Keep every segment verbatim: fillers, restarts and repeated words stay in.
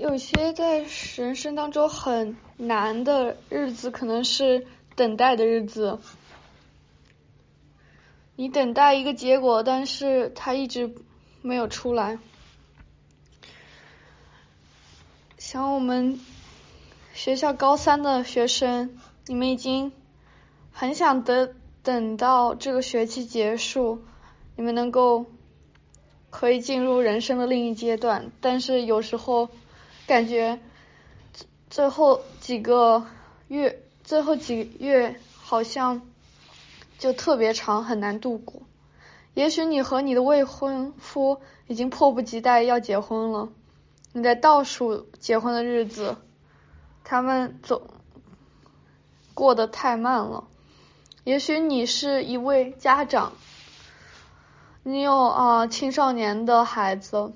有些在人生当中很难的日子，可能是等待的日子。你等待一个结果，但是它一直没有出来。像我们学校高三的学生，你们已经很想得等到这个学期结束，你们能够可以进入人生的另一阶段，但是有时候感觉最后几个月最后几个月好像就特别长，很难度过。也许你和你的未婚夫已经迫不及待要结婚了，你在倒数结婚的日子，他们总过得太慢了。也许你是一位家长，你有啊、呃、青少年的孩子，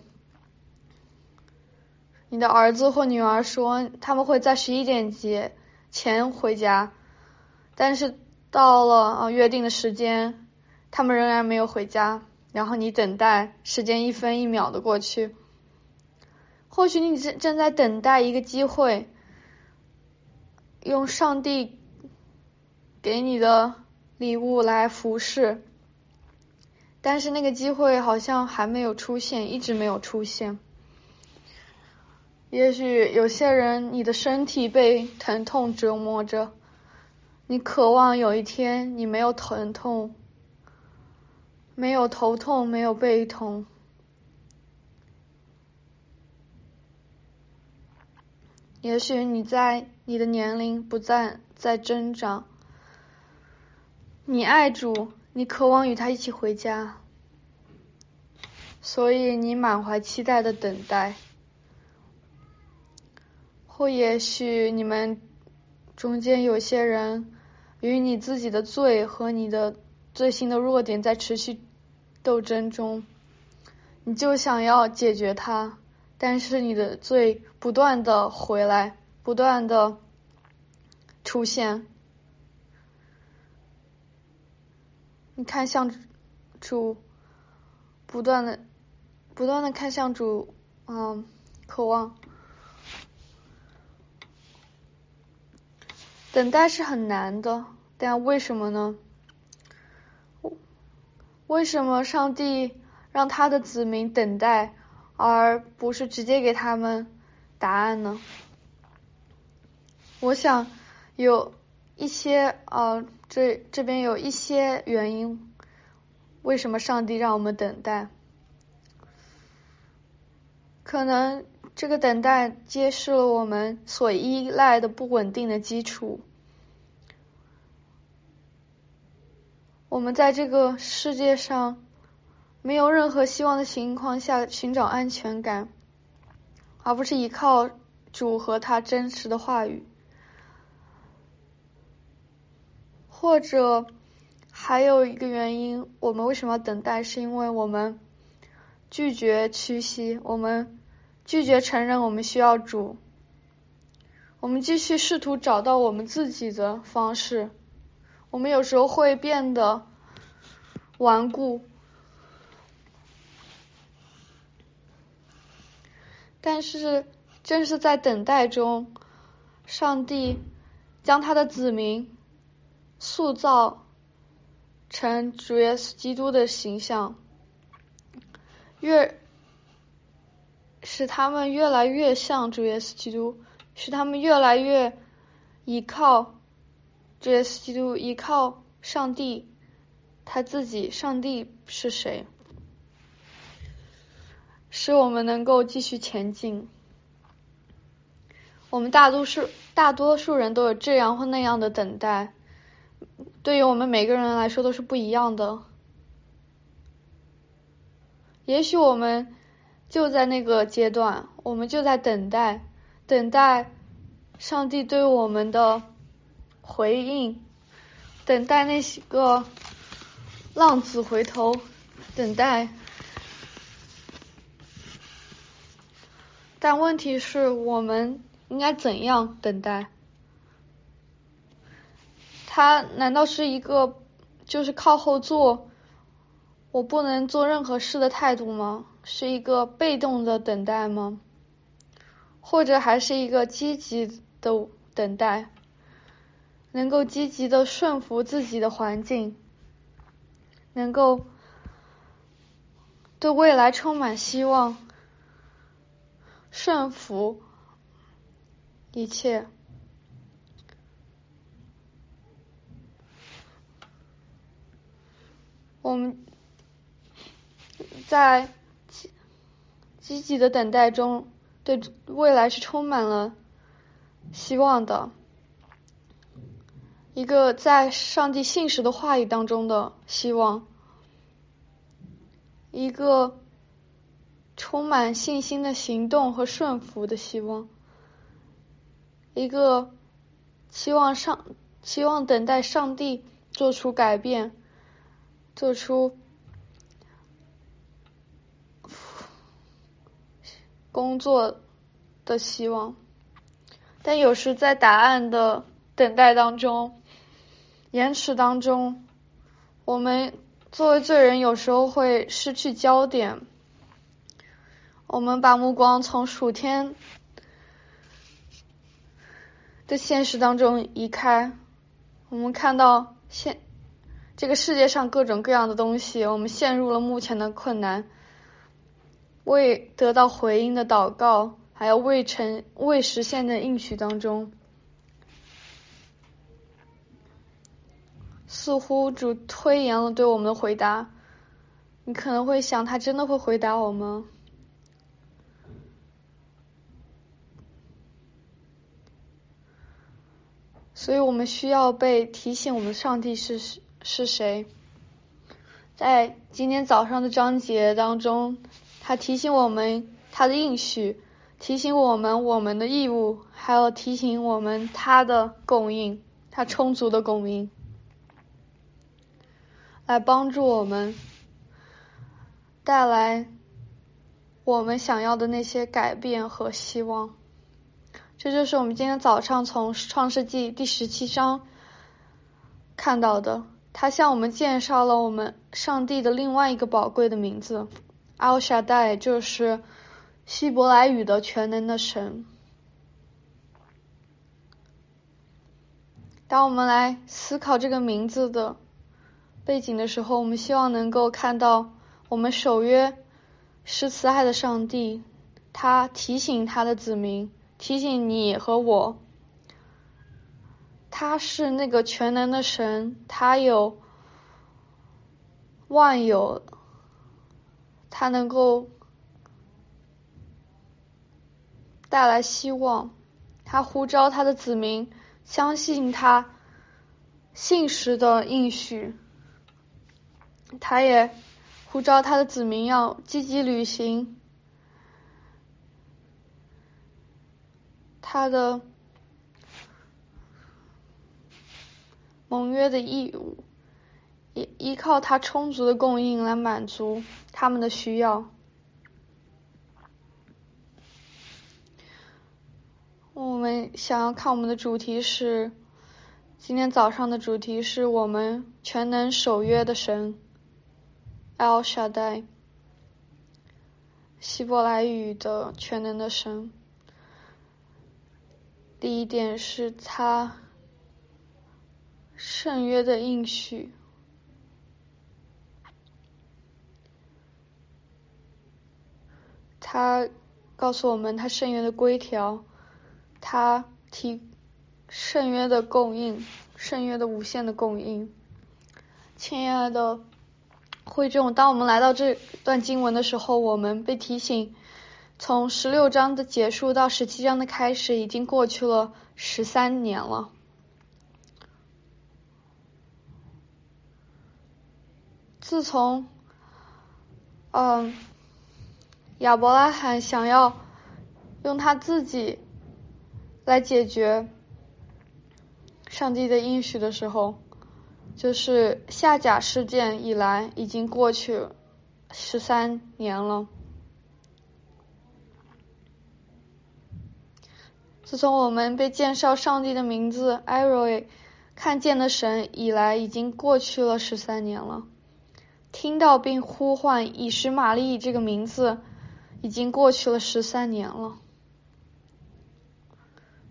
你的儿子或女儿说他们会在十一点节前回家，但是到了啊、呃、约定的时间，他们仍然没有回家，然后你等待，时间一分一秒的过去。或许你正正在等待一个机会，用上帝给你的礼物来服侍，但是那个机会好像还没有出现，一直没有出现。也许有些人，你的身体被疼痛折磨着，你渴望有一天你没有疼痛，没有头痛，没有背痛。也许你在你的年龄不再在增长，你爱主，你渴望与他一起回家，所以你满怀期待的等待。或也许你们中间有些人与你自己的罪和你的罪性的弱点在持续斗争中，你就想要解决它，但是你的罪不断的回来，不断的出现。你看向主，不断的不断的看向主，嗯，渴望。等待是很难的，但为什么呢？为什么上帝让他的子民等待，而不是直接给他们答案呢？我想有一些呃，这这边有一些原因，为什么上帝让我们等待？可能这个等待揭示了我们所依赖的不稳定的基础。我们在这个世界上没有任何希望的情况下寻找安全感，而不是依靠主和他真实的话语。或者还有一个原因，我们为什么要等待，是因为我们拒绝屈膝，我们拒绝承认我们需要主，我们继续试图找到我们自己的方式。我们有时候会变得顽固，但是正是在等待中，上帝将他的子民塑造成主耶稣基督的形象，越使他们越来越像主耶稣基督，使他们越来越依靠主耶稣基督，依靠上帝他自己。上帝是谁？使我们能够继续前进。我们大多数大多数人都有这样或那样的等待，对于我们每个人来说都是不一样的。也许我们就在那个阶段，我们就在等待，等待上帝对我们的回应，等待那些个浪子回头，等待。但问题是，我们应该怎样等待？它难道是一个就是靠后坐，我不能做任何事的态度吗？是一个被动的等待吗？ 或者还是一个积极的等待，能够积极的顺服自己的环境，能够对未来充满希望，顺服一切。我们在积极的等待中，对未来是充满了希望的，一个在上帝信实的话语当中的希望，一个充满信心的行动和顺服的希望，一个期望上期望等待上帝做出改变，做出工作的希望。但有时在答案的等待当中，延迟当中，我们作为罪人有时候会失去焦点，我们把目光从属天的现实当中移开，我们看到现这个世界上各种各样的东西，我们陷入了目前的困难，未得到回应的祷告，还有未成未实现的应许当中，似乎主推延了对我们的回答。你可能会想，他真的会回答我吗？所以我们需要被提醒，我们上帝是是谁。在今天早上的章节当中，他提醒我们他的应许，提醒我们我们的义务，还有提醒我们他的供应，他充足的供应，来帮助我们，带来我们想要的那些改变和希望。这就是我们今天早上从创世纪第十七章看到的，他向我们介绍了我们上帝的另外一个宝贵的名字 El Shaddai， 就是希伯来语的全能的神。当我们来思考这个名字的背景的时候，我们希望能够看到我们守约是慈爱的上帝，他提醒他的子民，提醒你和我，他是那个全能的神，他有万有，他能够带来希望，他呼召他的子民相信他信实的应许，他也呼召他的子民要积极履行他的盟约的义务，也依靠他充足的供应来满足他们的需要。我们想要看我们的主题是，今天早上的主题是我们全能守约的神 El Shaddai， 希伯来语的全能的神。第一点是他圣约的应许，他告诉我们他圣约的规条，他提圣约的供应，圣约的无限的供应。亲爱的会众，当我们来到这段经文的时候，我们被提醒，从十六章的结束到十七章的开始，已经过去了十三年了。自从嗯亚伯拉罕想要用他自己来解决上帝的应许的时候，就是夏甲事件以来，已经过去十三年了。自从我们被介绍上帝的名字 Elroy 看见的神以来，已经过去了十三年了。听到并呼唤以实玛利这个名字，已经过去了十三年了。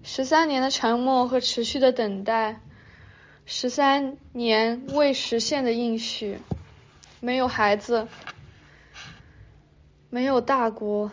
十三年的沉默和持续的等待，十三年未实现的应许，没有孩子，没有大国，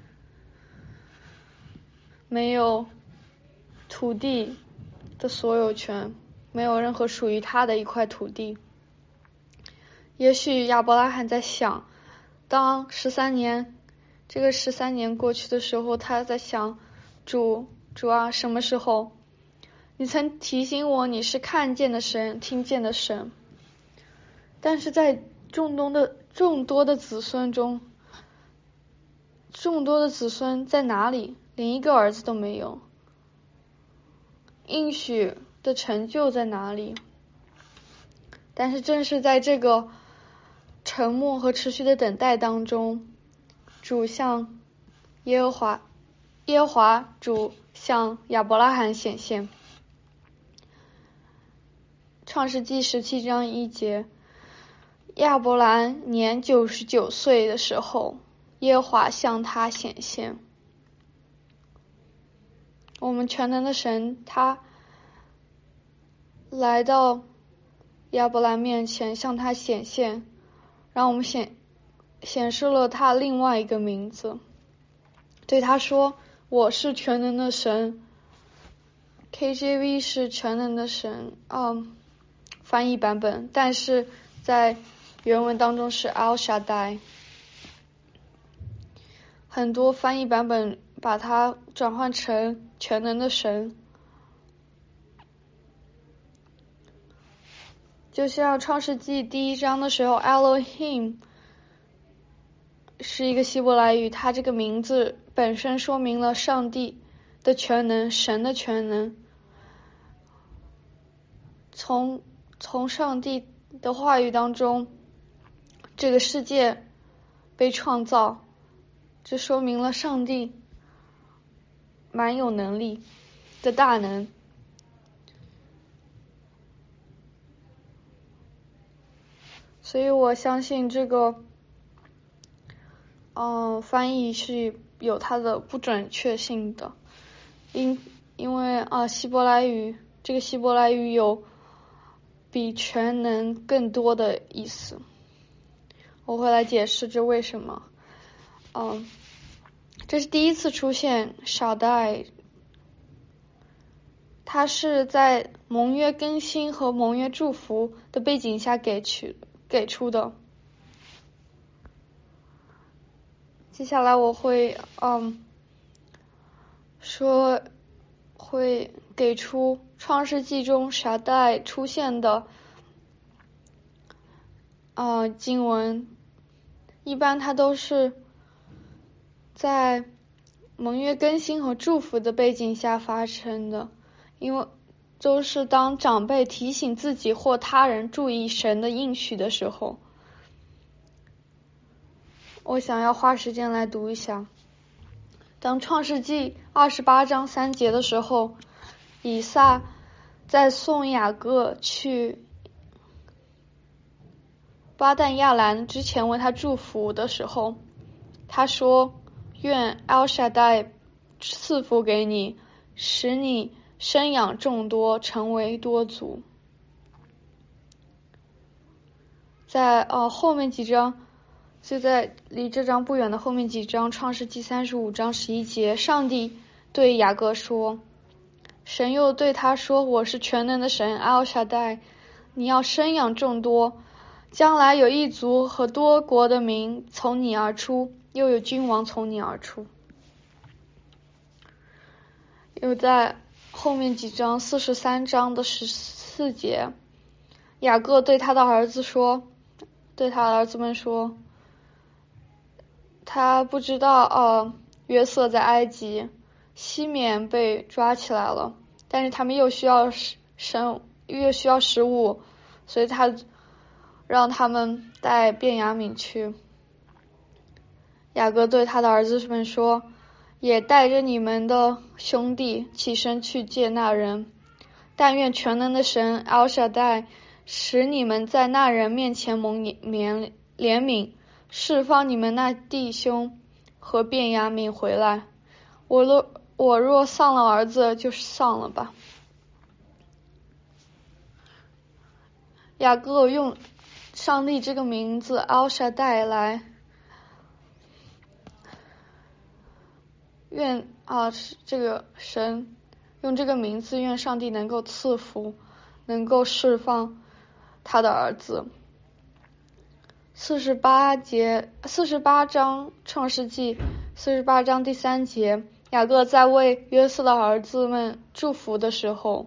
没有土地的所有权，没有任何属于他的一块土地。也许亚伯拉罕在想，当十三年这个十三年过去的时候，他在想，主主啊，什么时候？你曾提醒我你是看见的神，听见的神。但是在众多的众多的子孙中，众多的子孙在哪里？连一个儿子都没有。应许的成就在哪里？但是正是在这个沉默和持续的等待当中，主向耶和华耶和华主向亚伯拉罕显现。创世纪十七章一节，亚伯兰年九十九岁的时候，耶和华向他显现。我们全能的神，他来到亚伯兰面前，向他显现，让我们显显示了他另外一个名字，对他说：“我是全能的神。” K J V 是全能的神，嗯，翻译版本，但是在原文当中是 El Shaddai。很多翻译版本把它转换成全能的神，就像创世纪第一章的时候 Elohim 是一个希伯来语，它这个名字本身说明了上帝的全能，神的全能。从从上帝的话语当中，这个世界被创造，这说明了上帝蛮有能力的大能。所以我相信这个嗯、呃、翻译是有它的不准确性的，因因为啊、呃、希伯来语这个希伯来语有比全能更多的意思，我会来解释这为什么。嗯，这是第一次出现小代，它是在盟约更新和盟约祝福的背景下给取给出的。接下来我会嗯说会给出创世纪中小代出现的呃经文，一般它都是在盟约更新和祝福的背景下发生的，因为都是当长辈提醒自己或他人注意神的应许的时候。我想要花时间来读一下。当创世纪二十八章三节的时候，以撒在送雅各去巴旦亚兰之前为他祝福的时候，他说：愿 El Shaddai 赐福给你，使你生养众多，成为多族。在呃后面几章，就在离这章不远的后面几章，创世纪三十五章十一节，上帝对雅各说，神又对他说，我是全能的神 El Shaddai， 你要生养众多，将来有一族和多国的民从你而出，又有君王从你而出。又在后面几章四十三章的十四节，雅各对他的儿子说，对他的儿子们说，他不知道呃约瑟在埃及，西缅被抓起来了，但是他们又需要生又需要食物，所以他让他们带便雅悯去。雅各对他的儿子们说，也带着你们的兄弟起身去见那人，但愿全能的神 El Shaddai 使你们在那人面前蒙怜悯，释放你们那弟兄和便雅悯回来。我若我若丧了儿子，就是丧了吧。雅各用上帝这个名字 El Shaddai 来愿啊，这个神用这个名字，愿上帝能够赐福，能够释放他的儿子。四十八节，四十八章创世纪，四十八章第三节，雅各在为约瑟的儿子们祝福的时候，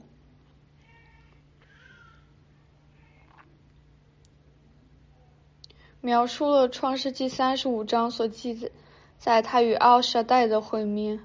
描述了创世纪三十五章所记载他与奥沙代的会面。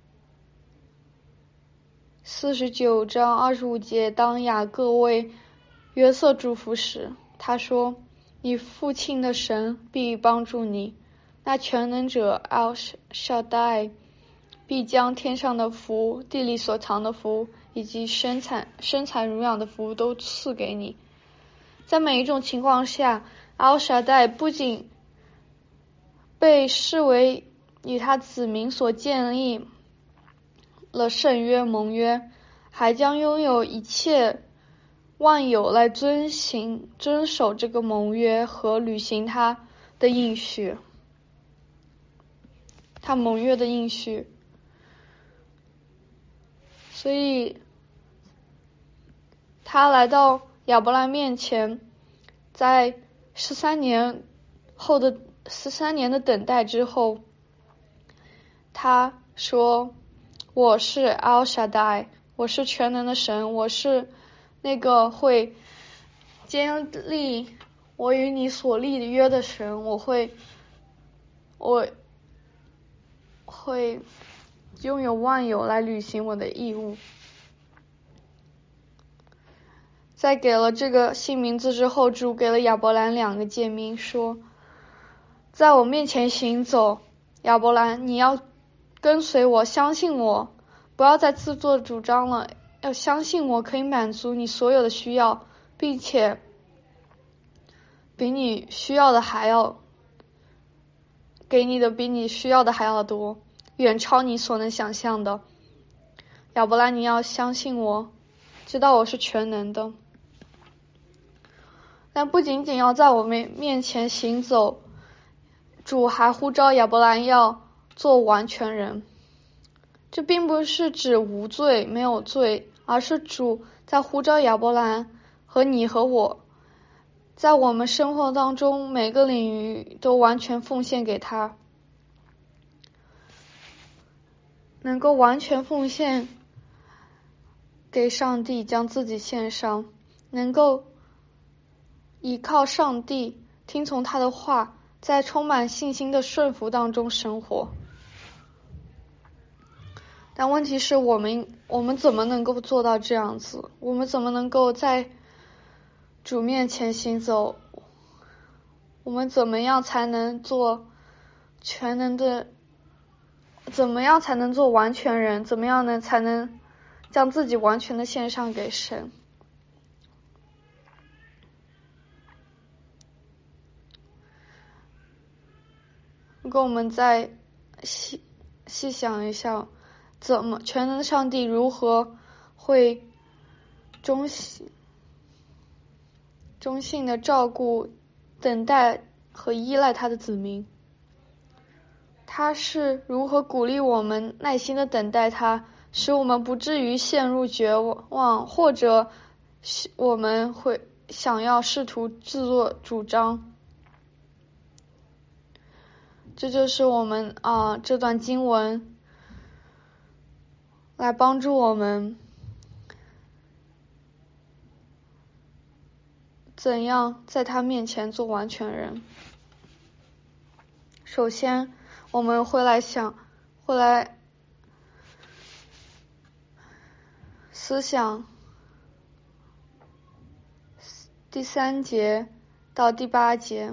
四十九章二十五节，当雅各为约瑟祝福时，他说：你父亲的神必帮助你，那全能者奥沙代必将天上的福、地里所藏的福以及生产生产乳养的福都赐给你。在每一种情况下，奥沙代不仅被视为与他子民所建立了圣约盟约，还将拥有一切万有来遵行遵守这个盟约和履行他的应许，他盟约的应许。所以他来到亚伯兰面前，在十三年后的十三年的等待之后，他说：我是 El Shaddai， 我是全能的神，我是那个会坚立我与你所立的约的神，我会我会拥有万有来履行我的义务。在给了这个新名字之后，主给了亚伯兰两个诫命，说：在我面前行走，亚伯兰，你要跟随我，相信我，不要再自作主张了，要相信我可以满足你所有的需要，并且比你需要的还要给你的比你需要的还要多，远超你所能想象的。亚伯兰，你要相信我，知道我是全能的。但不仅仅要在我们面前行走，主还呼召亚伯兰要做完全人。这并不是指无罪没有罪，而是主在呼召亚伯兰和你和我，在我们生活当中每个领域都完全奉献给他，能够完全奉献给上帝，将自己献上，能够依靠上帝，听从他的话，在充满信心的顺服当中生活。但问题是我们我们怎么能够做到这样子？我们怎么能够在主面前行走？我们怎么样才能做全能的？怎么样才能做完全人？怎么样呢才能将自己完全的献上给神？如果我们再细细想一下，怎么全能上帝如何会忠心忠心的照顾、等待和依赖他的子民？他是如何鼓励我们耐心的等待他，使我们不至于陷入绝望，或者我们会想要试图自作主张？这就是我们啊这段经文来帮助我们怎样在他面前做完全人。首先我们会来想会来思想第三节到第八节，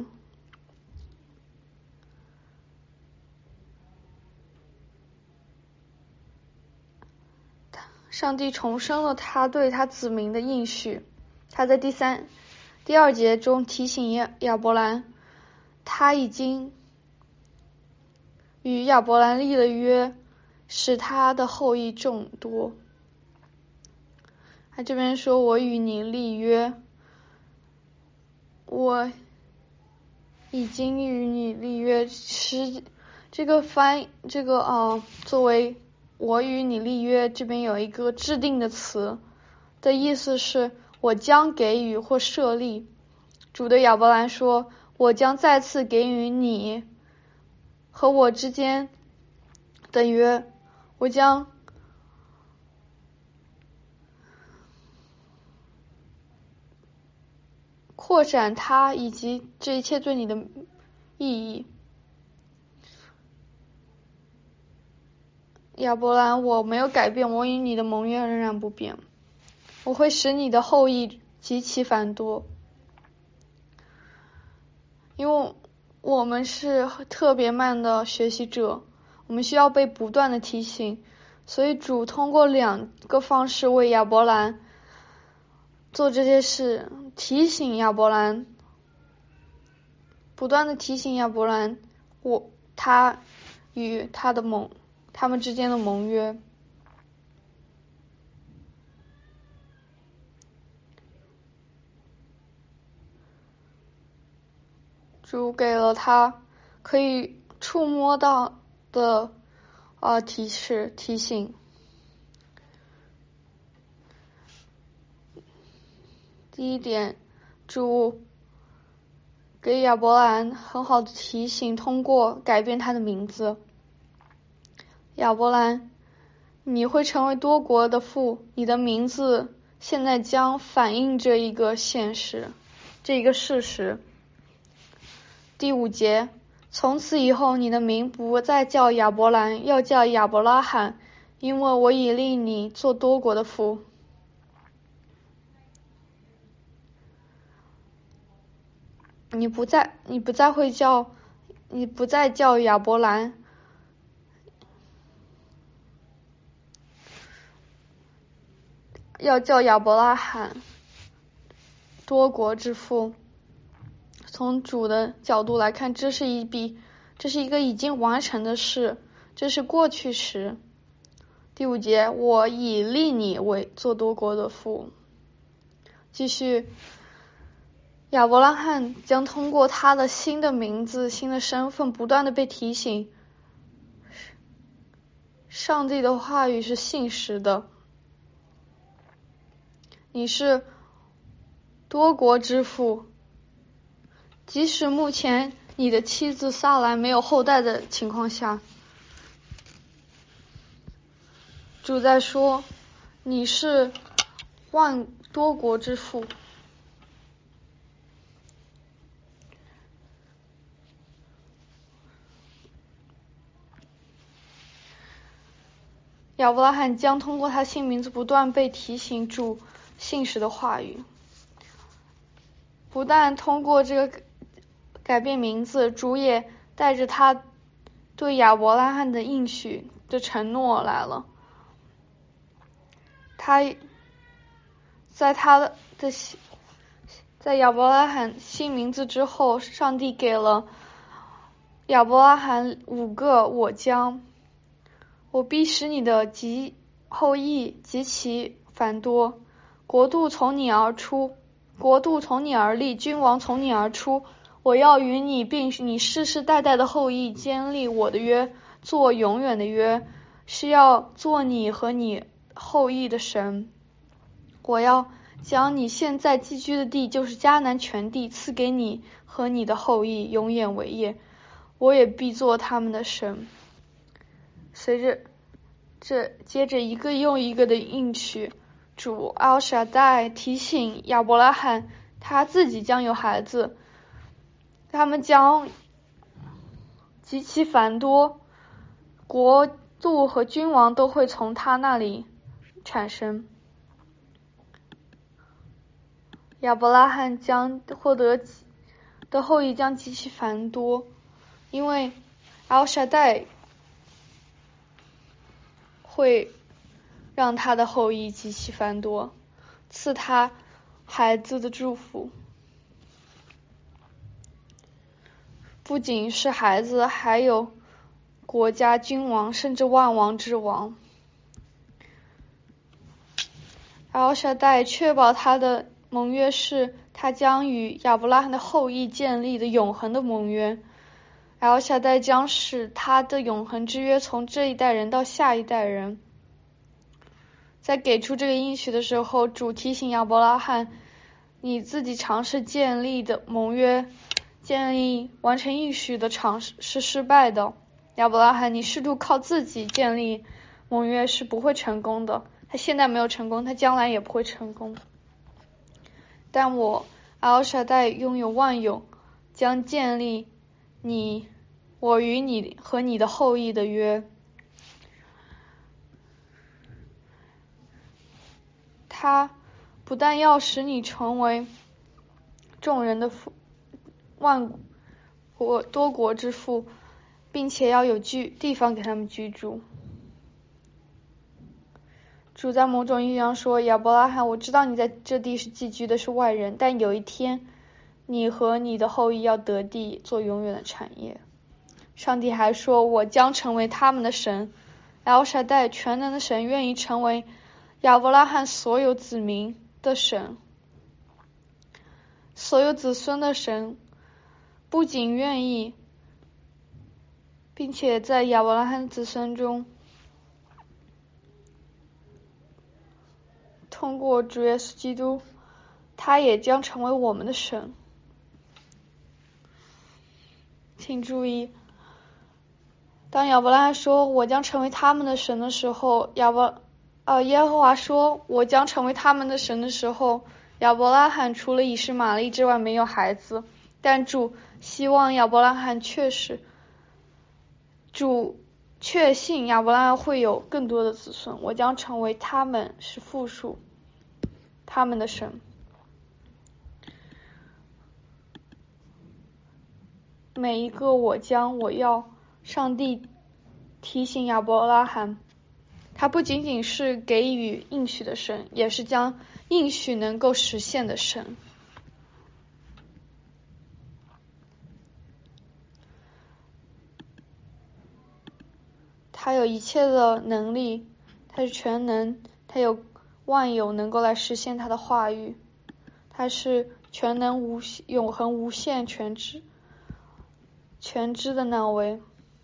上帝重申了他对他子民的应许。他在第三第二节中提醒亚亚伯兰，他已经与亚伯兰立了约， 使他的后裔众多。他这边说我与你立约，我已经与你立约，是这个翻这个呃作为我与你立约，这边有一个制定的词的意思是我将给予或设立。主对亚伯兰说，我将再次给予你和我之间的约，我将扩展它以及这一切对你的意义。亚伯兰，我没有改变，我与你的盟约仍然不变，我会使你的后裔极其繁多。因为我们是特别慢的学习者，我们需要被不断的提醒，所以主通过两个方式为亚伯兰做这些事，提醒亚伯兰，不断的提醒亚伯兰，我他与他的盟，他们之间的盟约。主给了他可以触摸到的呃提示提醒。第一点，主给亚伯兰很好的提醒，通过改变他的名字。亚伯兰，你会成为多国的父，你的名字现在将反映这一个现实，这一个事实。第五节，从此以后你的名不再叫亚伯兰，要叫亚伯拉罕，因为我已立你做多国的父。你不再你不再会叫你不再叫亚伯兰，要叫亚伯拉罕，多国之父。从主的角度来看，这是一笔这是一个已经完成的事，这是过去时。第五节，我已立你为做多国的父。继续，亚伯拉罕将通过他的新的名字、新的身份不断的被提醒，上帝的话语是信实的，你是多国之父。即使目前你的妻子撒来没有后代的情况下，主在说你是万多国之父。亚伯拉罕将通过他新名字不断被提醒主信实的话语，不但通过这个改变名字，主也带着他对亚伯拉罕的应许的承诺来了。他在他的在亚伯拉罕新名字之后，上帝给了亚伯拉罕五个我将，我必使你的极后裔极其繁多，国度从你而出，国度从你而立，君王从你而出。我要与你并你世世代代的后裔坚立我的约，做永远的约，是要做你和你后裔的神。我要将你现在寄居的地，就是迦南全地，赐给你和你的后裔，永远为业。我也必做他们的神。随着这接着一个又一个的应许，主奥沙代提醒亚伯拉罕，他自己将有孩子，他们将极其繁多，国度和君王都会从他那里产生。亚伯拉罕将获得的后裔将极其繁多，因为奥沙代会让他的后裔极其繁多，赐他孩子的祝福。不仅是孩子，还有国家君王，甚至万王之王。El Shaddai确保他的盟约是他将与亚伯拉罕的后裔建立的永恒的盟约。El Shaddai将使他的永恒之约从这一代人到下一代人。在给出这个应许的时候，主提醒亚伯拉罕，你自己尝试建立的盟约，建立完成应许的尝试是失败的。亚伯拉罕，你试图靠自己建立盟约是不会成功的，他现在没有成功，他将来也不会成功。但我El Shaddai拥有万有，将建立你我与你和你的后裔的约。他不但要使你成为众人的父，万国多国之父，并且要有居地方给他们居住。主在某种意义上说，亚伯拉罕，我知道你在这地是寄居的，是外人，但有一天你和你的后裔要得地，做永远的产业。上帝还说，我将成为他们的神。El Shaddai全能的神愿意成为亚伯拉罕所有子民的神，所有子孙的神，不仅愿意，并且在亚伯拉罕子孙中，通过主耶稣基督，他也将成为我们的神。请注意，当亚伯拉罕说我将成为他们的神的时候，亚伯呃耶和华说我将成为他们的神的时候，亚伯拉罕除了以实玛利之外没有孩子，但主希望亚伯拉罕确实主确信亚伯拉罕会有更多的子孙，我将成为他们是复数，他们的神。每一个我将我要，上帝提醒亚伯拉罕，他不仅仅是给予应许的神，也是将应许能够实现的神。他有一切的能力，他是全能，他有万有能够来实现他的话语，他是全能无永恒无限全知全知的那位。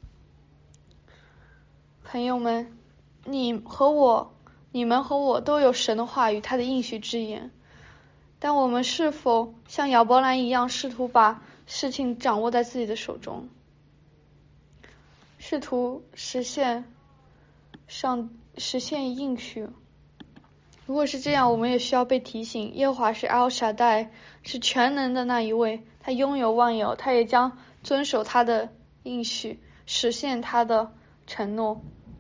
朋友们，你和我你们和我都有神的话语，他的应许之言，但我们是否像亚伯兰一样，试图把事情掌握在自己的手中，试图实现上实现应许？如果是这样，我们也需要被提醒，耶和华是 El Shaddai， 是全能的那一位，他拥有万有，他也将遵守他的应许，实现他的承诺。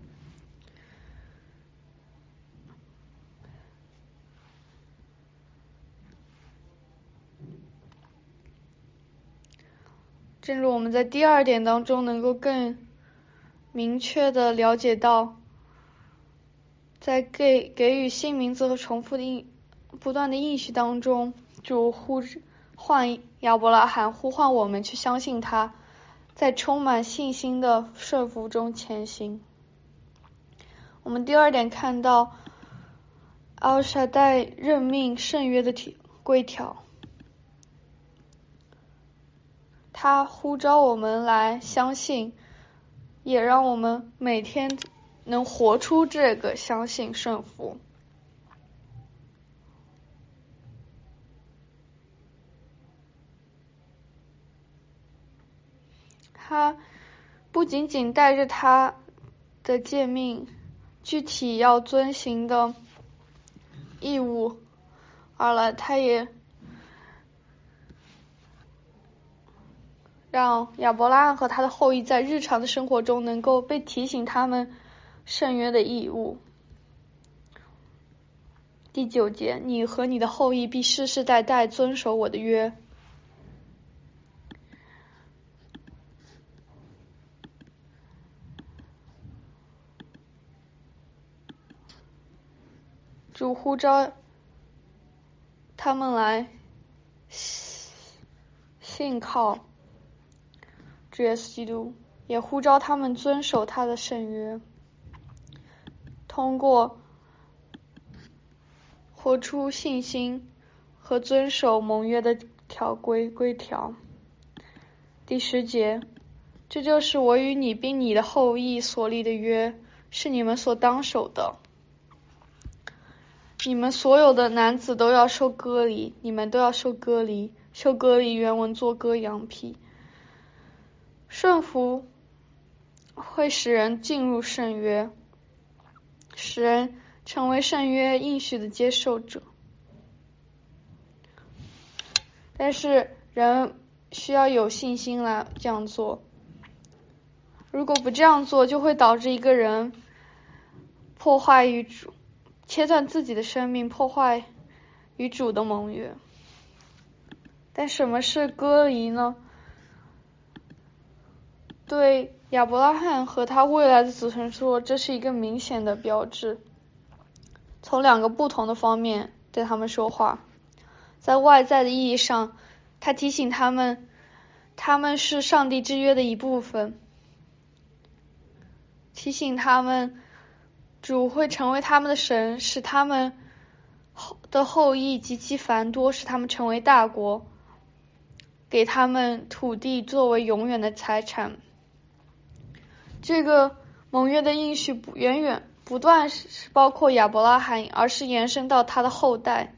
正如我们在第二点当中能够更明确的了解到，在给给予新名字和重复的应不断的应许当中，主呼唤亚伯拉罕，呼唤我们去相信他，在充满信心的顺服中前行。我们第二点看到El Shaddai任命圣约的规条，他呼召我们来相信，也让我们每天能活出这个相信顺服。他不仅仅带着他的诫命具体要遵行的义务而来，他也让亚伯拉罕和他的后裔在日常的生活中能够被提醒他们圣约的义务。第九节，你和你的后裔必世世代代遵守我的约。主呼召他们来信靠主耶稣基督， 也呼召他们遵守他的圣约，通过活出信心和遵守盟约的条规规条。第十节，这就是我与你并你的后裔所立的约，是你们所当守的。你们所有的男子都要受割礼，你们都要受割礼。受割礼原文作割羊皮。顺服会使人进入圣约，使人成为圣约应许的接受者。但是人需要有信心来这样做，如果不这样做，就会导致一个人破坏与主，切断自己的生命，破坏与主的盟约。但什么是割礼呢？对亚伯拉罕和他未来的子孙说，这是一个明显的标志，从两个不同的方面对他们说话。在外在的意义上，他提醒他们，他们是上帝之约的一部分，提醒他们主会成为他们的神，使他们的后裔极其繁多，使他们成为大国，给他们土地作为永远的财产。这个盟约的应许不远远不断是包括亚伯拉罕，而是延伸到他的后代。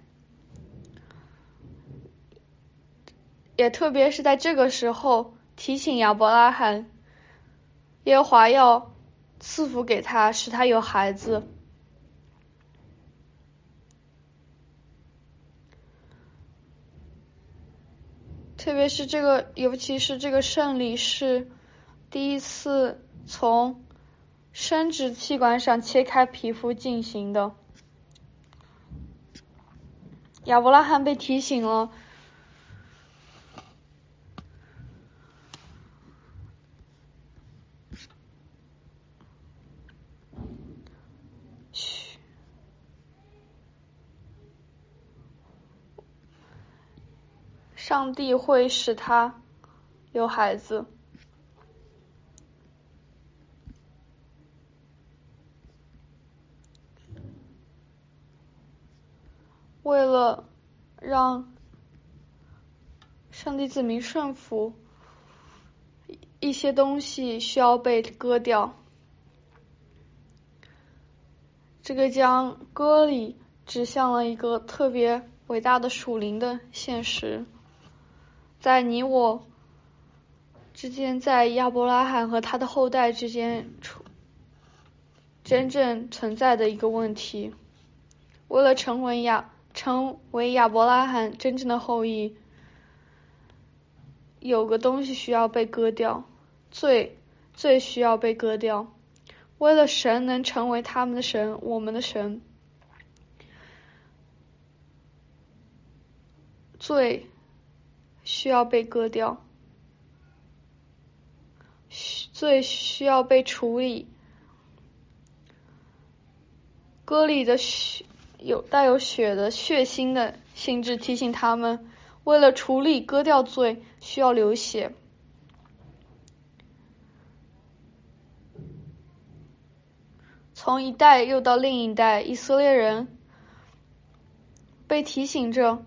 也特别是在这个时候提醒亚伯拉罕，耶和华要赐福给他，使他有孩子。特别是这个，尤其是这个圣礼是第一次从生殖器官上切开皮肤进行的。亚伯拉罕被提醒了，上帝会使他有孩子。为了让上帝子民顺服，一些东西需要被割掉。这个将割礼指向了一个特别伟大的属灵的现实，在你我之间，在亚伯拉罕和他的后代之间真正存在的一个问题。为了成为亚成为亚伯拉罕真正的后裔，有个东西需要被割掉，罪罪需要被割掉。为了神能成为他们的神，我们的神，罪需要被割掉，罪需要被处理。割礼的血有带有血的血腥的性质，提醒他们，为了处理割掉罪，需要流血。从一代又到另一代，以色列人被提醒着，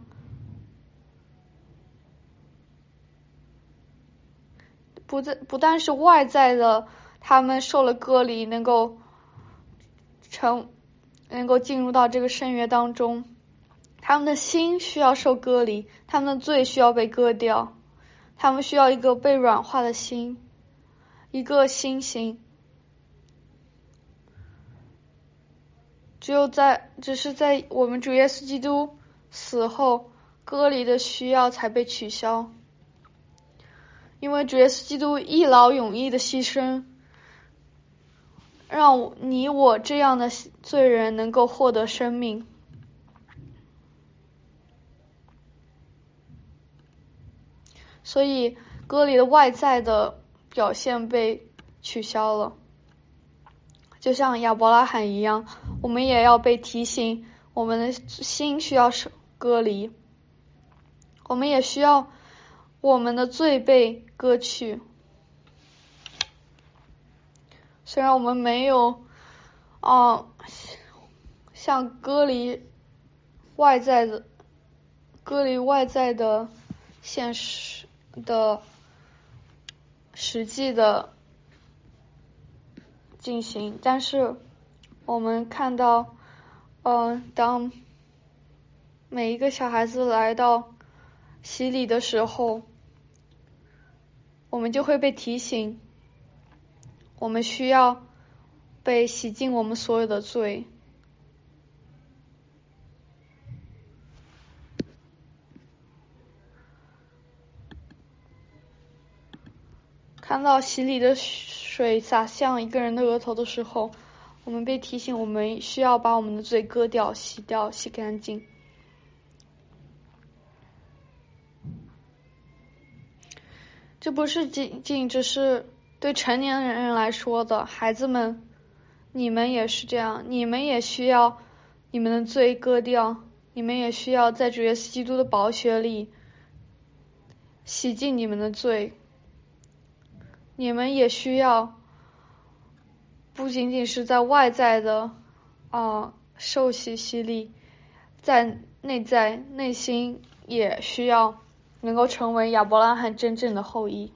不在不但是外在的，他们受了割礼，能够成能够进入到这个圣约当中，他们的心需要受割礼，他们的罪需要被割掉，他们需要一个被软化的心，一个新心。只有在只是在我们主耶稣基督死后，割礼的需要才被取消。因为主耶稣基督一劳永逸的牺牲，让你我这样的罪人能够获得生命。所以割礼的外在的表现被取消了，就像亚伯拉罕一样，我们也要被提醒，我们的心需要割礼，我们也需要我们的罪被割去。 虽然我们没有啊、呃、像隔离外在的隔离外在的现实的实际的进行，但是我们看到呃当每一个小孩子来到洗礼的时候，我们就会被提醒，我们需要被洗净我们所有的罪。看到洗礼的水洒向一个人的额头的时候，我们被提醒，我们需要把我们的罪割掉、洗掉、洗干净。这不是仅仅只是对成年人来说的，孩子们，你们也是这样，你们也需要你们的罪割掉，你们也需要在主耶稣基督的宝血里洗净你们的罪。你们也需要不仅仅是在外在的啊、呃、受洗洗礼，在内在内心也需要能够成为亚伯拉罕真正的后裔。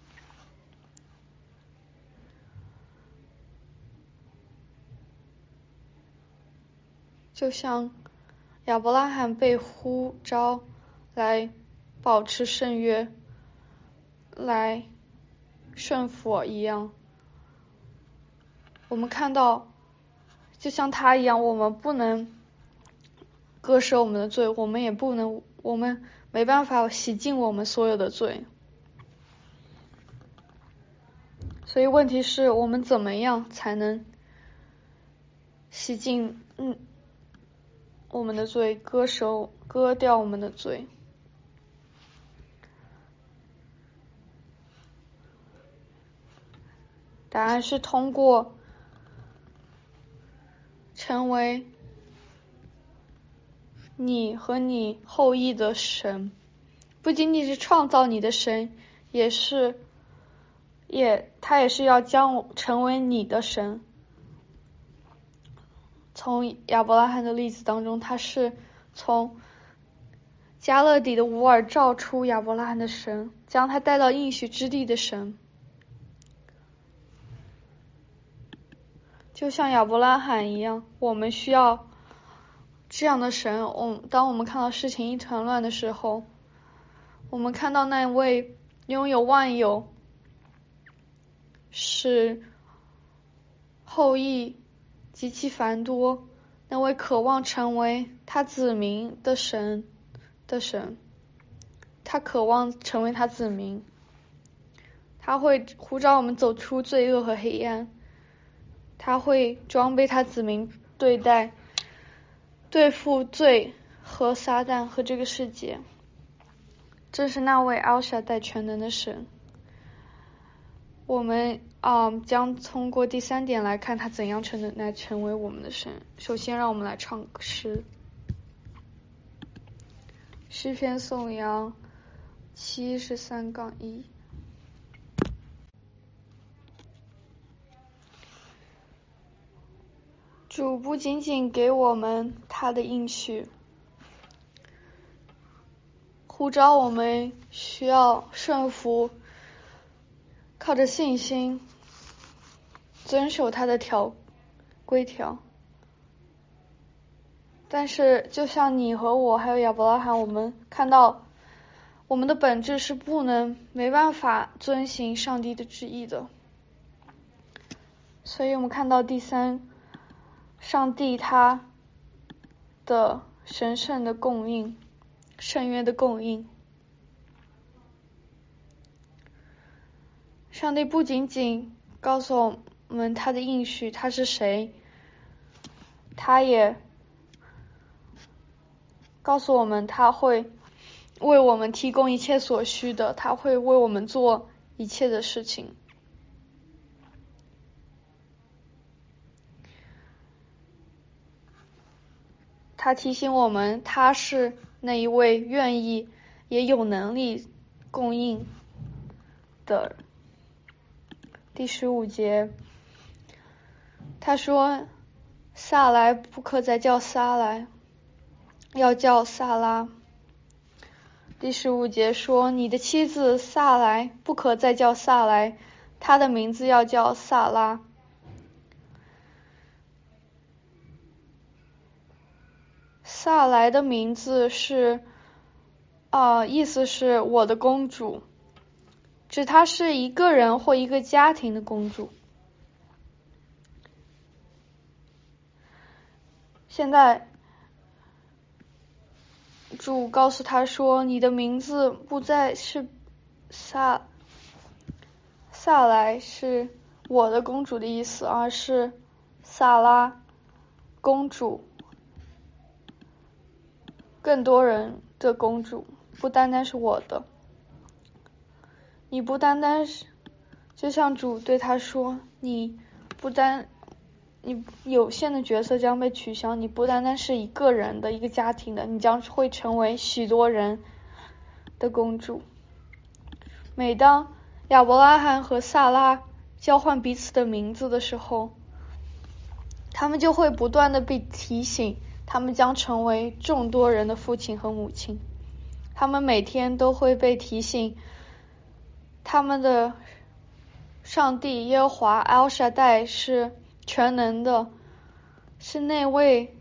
就像亚伯拉罕被呼召来保持圣约，来顺服一样，我们看到就像他一样，我们不能割舍我们的罪，我们也不能我们没办法洗净我们所有的罪。所以问题是我们怎么样才能洗净嗯我们的罪，割舍割掉我们的罪？答案是通过成为你和你后裔的神，不仅仅是创造你的神，也是也他也是要将我成为你的神。从亚伯拉罕的例子当中，他是从加勒底的乌尔召出亚伯拉罕的神，将他带到应许之地的神。就像亚伯拉罕一样，我们需要这样的神。我当我们看到事情一团乱的时候，我们看到那位拥有万有，使后裔极其繁多，那位渴望成为他子民的神的神，他渴望成为他子民，他会呼召我们走出罪恶和黑暗，他会装备他子民对待对付罪和撒旦和这个世界。这是那位奥shaddai带全能的神。我们啊、嗯、将通过第三点来看他怎样成能来成为我们的神。首先让我们来唱诗，诗篇颂扬七十三杠一。主不仅仅给我们他的应许，呼召我们需要顺服，靠着信心遵守他的条规条。但是就像你和我还有亚伯拉罕，我们看到我们的本质是不能没办法遵行上帝的旨意的。所以我们看到第三，上帝他的神圣的供应，圣约的供应。上帝不仅仅告诉我们他的应许，他是谁，他也告诉我们他会为我们提供一切所需的，他会为我们做一切的事情。他提醒我们，他是那一位愿意也有能力供应的。第十五节， 他说萨来不可再叫撒来，要叫萨拉。第十五节说，你的妻子萨来不可再叫萨来，她的名字要叫萨拉。萨来的名字是啊、呃，意思是我的公主，指她是一个人或一个家庭的公主。现在主告诉他说，你的名字不再是萨萨来是我的公主的意思，而是萨拉公主，更多人的公主，不单单是我的。你不单单是，就像主对他说，你不单你有限的角色将被取消，你不单单是一个人的一个家庭的，你将会成为许多人的公主。每当亚伯拉罕和萨拉交换彼此的名字的时候，他们就会不断的被提醒，他们将成为众多人的父亲和母亲。他们每天都会被提醒，他们的上帝耶和华 El Shaddai 是全能的，是那位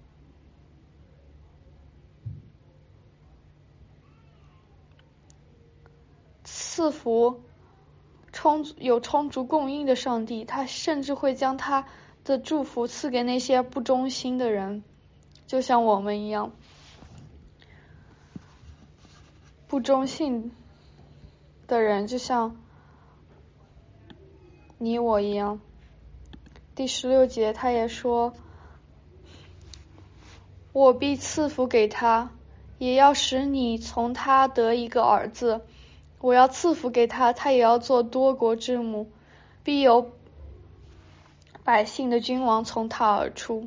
赐福充有充足供应的上帝。他甚至会将他的祝福赐给那些不忠心的人，就像我们一样，不忠信的人就像你我一样。第十六节他也说，我必赐福给他，也要使你从他得一个儿子。我要赐福给他，他也要做多国之母，必有百姓的君王从他而出。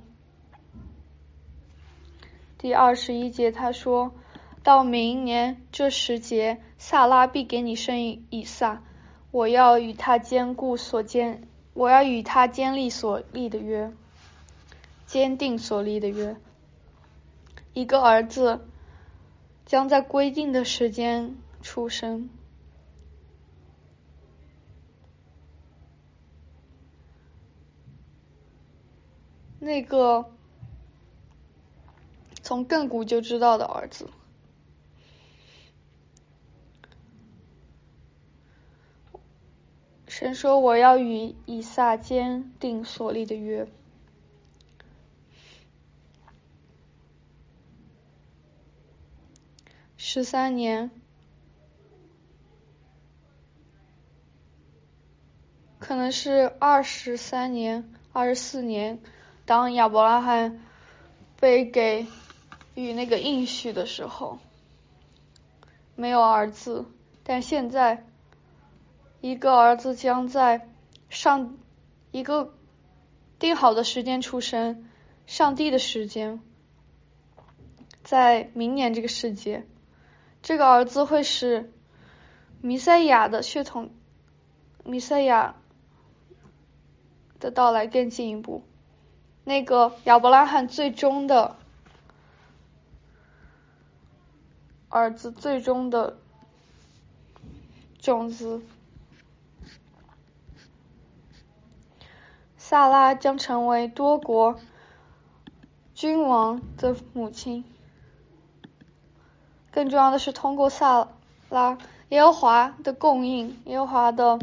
第二十一节他说，到明年这时节，萨拉必给你生以撒，我要与他坚固所坚，我要与他坚立所立的约，坚定所立的约。一个儿子将在规定的时间出生。那个从亘古就知道的儿子。神说，我要与以撒坚定所立的约。十三年，可能是二十三年、二十四年，当亚伯拉罕被给予那个应许的时候，没有儿子，但现在一个儿子将在上一个定好的时间出生，上帝的时间，在明年这个世界，这个儿子会使弥赛亚的血统，弥赛亚的到来更进一步。那个亚伯拉罕最终的儿子，最终的种子，萨拉将成为多国君王的母亲。更重要的是，通过萨拉，耶和华的供应，耶和华的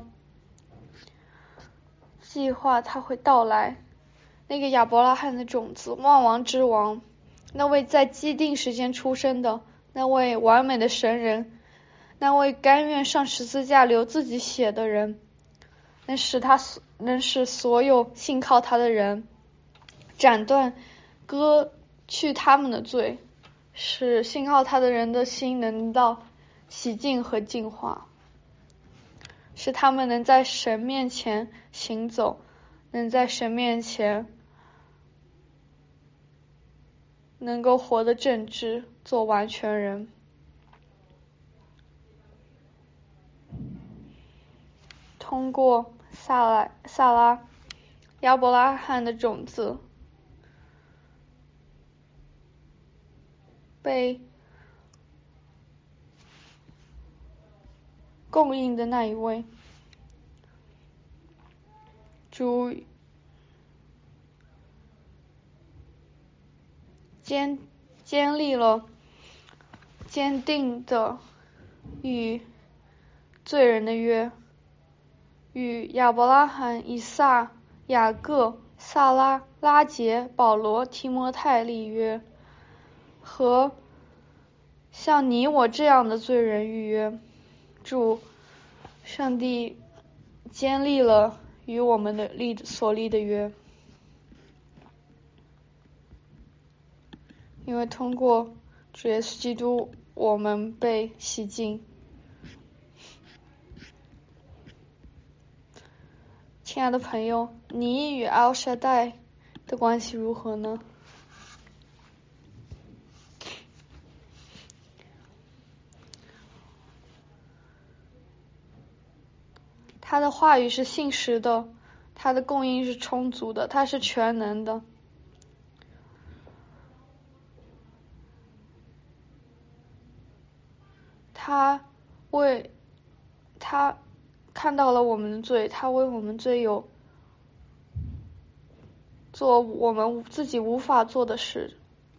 计划，它会到来。那个亚伯拉罕的种子，万王之王，那位在既定时间出生的，那位完美的神人，那位甘愿上十字架流自己血的人，能使他能使所有信靠他的人斩断割去他们的罪，使信靠他的人的心能到洗净和净化，使他们能在神面前行走，能在神面前能够活得正直，做完全人。通过萨拉萨拉亚伯拉罕的种子被供应的那一位，主坚坚立了坚定的与罪人的约，与亚伯拉罕、以撒、雅各、撒拉、拉结、保罗、提摩太立约，和像你我这样的罪人预约。主上帝坚立了与我们的立所立的约，因为通过主耶稣基督，我们被洗净。亲爱的朋友，你与El Shaddai的关系如何呢？他的话语是信实的，他的供应是充足的，他是全能的。他为他看到了我们的罪，他为我们罪有做我们自己无法做的事。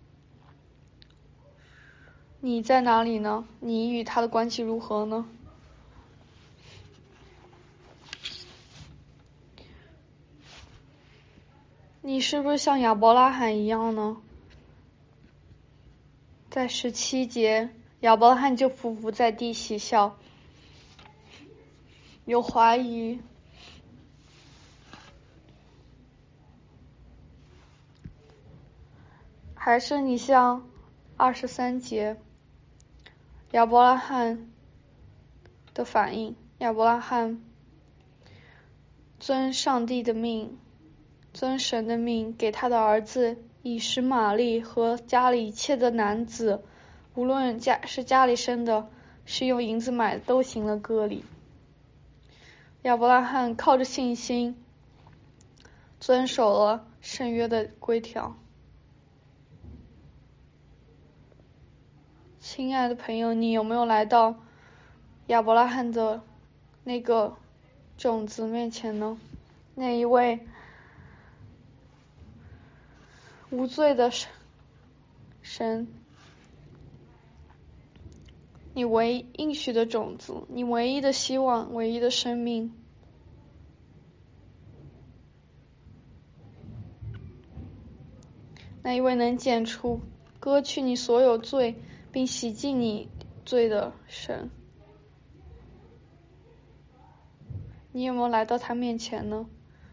你在哪里呢？你与他的关系如何呢？你是不是像亚伯拉罕一样呢？在十七节，亚伯拉罕就匍匐在地嬉笑，有怀疑。还是你像二十三节亚伯拉罕的反应，亚伯拉罕遵上帝的命，遵神的命，给他的儿子以实玛利和家里一切的男子，无论家是家里生的，是用银子买的，都行了割礼。亚伯拉罕靠着信心遵守了圣约的规条。亲爱的朋友，你有没有来到亚伯拉罕的那个种子面前呢？那一位无罪的神，你唯应许的种子，你唯一的希望，唯一的生命。那一位能剪除、割去你所有罪，并洗净你罪的神，你有没有来到他面前呢？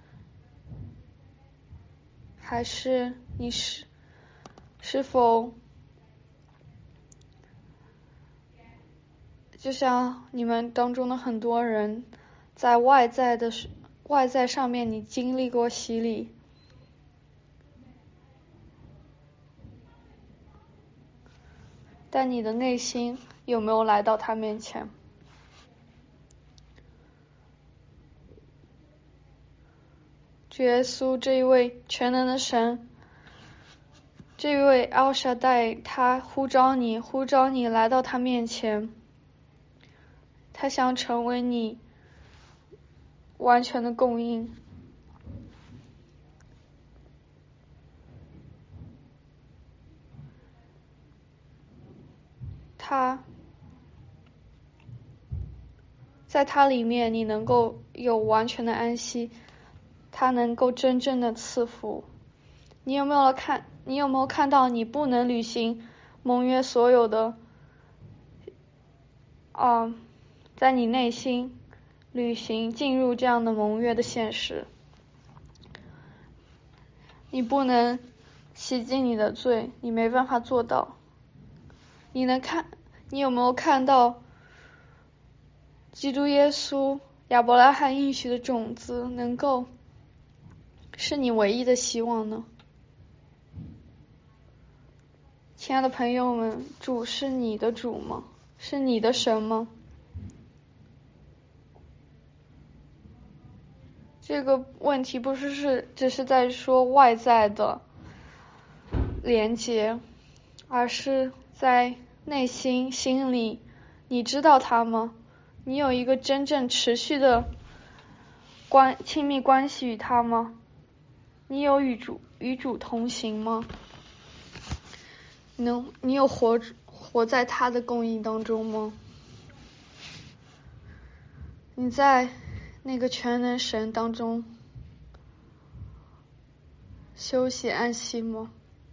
还是你是是否就像你们当中的很多人，在外在的外在上面你经历过洗礼，但你的内心有没有来到他面前？主耶稣这一位全能的神，这一位El Shaddai，他呼召你，呼召你来到他面前，他想成为你完全的供应。他在他里面你能够有完全的安息，他能够真正的赐福。你有没有看你有没有看到你不能履行盟约所有的啊，在你内心履行进入这样的盟约的现实？你不能洗净你的罪，你没办法做到。你能看你有没有看到基督耶稣亚伯拉罕应许的种子能够是你唯一的希望呢？亲爱的朋友们，主是你的主吗？是你的神吗？ 这个问题不是是只是在说外在的连接，而是在内心心里，你知道他吗？你有一个真正持续的关亲密关系与他吗？你有与主与主同行吗？你能你有活活在他的供应当中吗？你在那个全能神当中休息安息吗？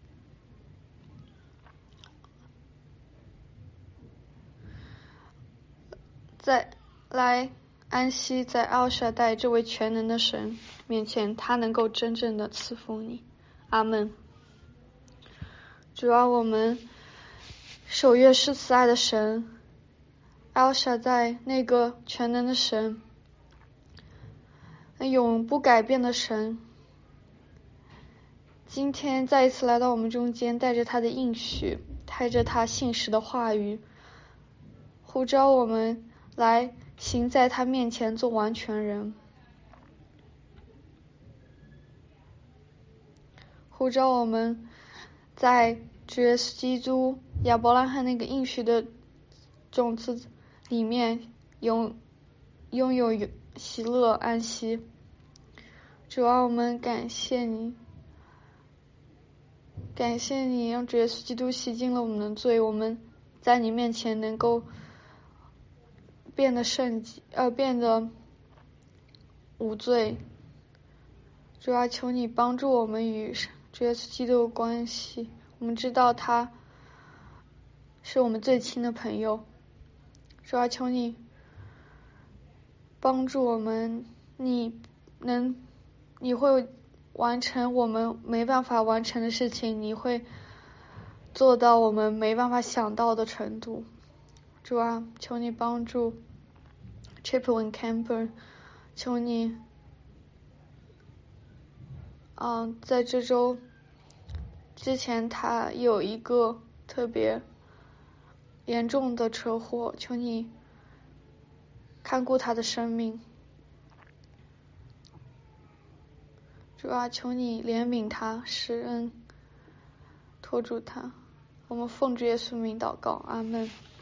在来安息在奥舍代这位全能的神面前，他能够真正的赐福你。阿们。主啊，我们守约施慈爱的神，奥舍代那个全能的神，永不改变的神，今天再一次来到我们中间，带着他的应许，带着他信实的话语，呼召我们来行在他面前做完全人，呼召我们在主耶稣基督亚伯拉罕那个应许的种子里面拥拥有喜乐安息。主啊，我们感谢你，感谢你让主耶稣基督洗净了我们的罪，我们在你面前能够变得圣洁，呃，变得无罪。主啊，求你帮助我们与主耶稣基督的关系，我们知道他是我们最亲的朋友。主啊，求你帮助我们，你能你会完成我们没办法完成的事情，你会做到我们没办法想到的程度。主啊，求你帮助 Chaplin Camper， 求你嗯，在这周之前他有一个特别严重的车祸，求你看顾他的生命。主啊，求你怜悯他，施恩，托住他。我们奉主耶稣名祷告，阿们。